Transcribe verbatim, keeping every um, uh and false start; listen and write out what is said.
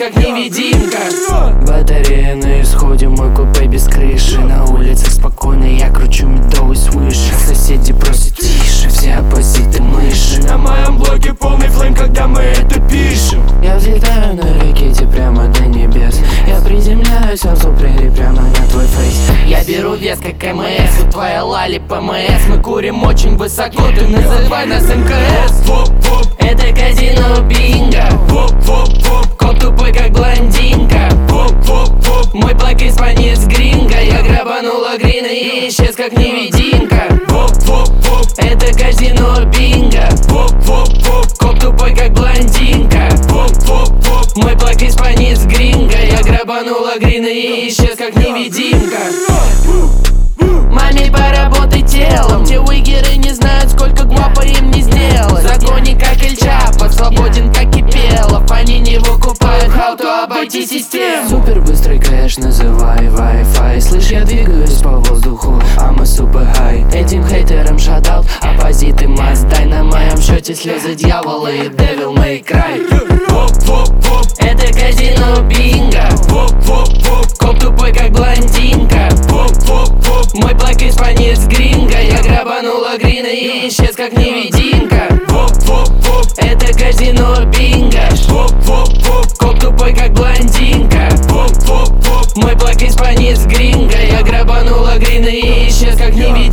как невидимка. Батарея на исходе, мой купе без крыши. На улице спокойно, я кручу медовый свыш. Соседи просят тише, все оппозиты мыши. На моем блоге полный флейм, когда мы это пишем. Я взлетаю на ракете прямо до небес. Я приземляюсь, а супрери прямо на твой фейс. Я беру вес как МС, у твоя лали ПМС. Мы курим очень высоко, ты называй нас МКС. Это казино бинго. Коп тупой как блондинка. Мой плак испанец гринго. Я грабанула грина и исчез как невидимка. Это казино бинго. Коп тупой как блондинка. Мой плак испанец гринго. Я грабанула грина и исчез как невидимка. Маме поработай телом. Те уигеры не знают, сколько гуапа им не сделать. В законе как Эль Чапо, свободен как Кипелов. Они не выкупают how-to обойти систему. Супер быстрый кэш, называй Wi-Fi. Слышь, я двигаюсь по воздуху, а мы супер хай. Этим хейтерам шатаут, оппозиты маздай. На моем счете слезы дьявола и Devil May Cry. Это казино бинго. Коп тупой как блондинка. Мой плак испанец гринго. Я грабанула грина и исчез как невидимка. Это казино бинго. Коп тупой как блондинка. Мой плак испанец гринго. Я грабанула грина и исчез как невидимка.